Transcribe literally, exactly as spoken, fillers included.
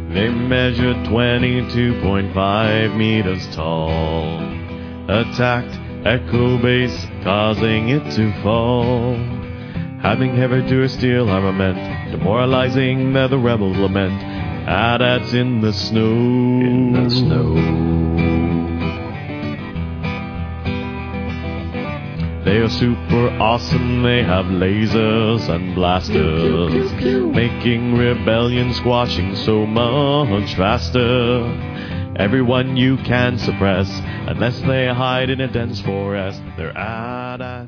They measured twenty-two point five meters tall. Attacked Echo Base, causing it to fall. Having heavy to steel armament, demoralizing the rebels lament. AT-ATs in the snow. In the snow. They are super awesome, they have lasers and blasters, Pew, pew, pew, pew. making rebellion squashing so much faster. Everyone you can suppress, unless they hide in a dense forest, they're AT-ATs.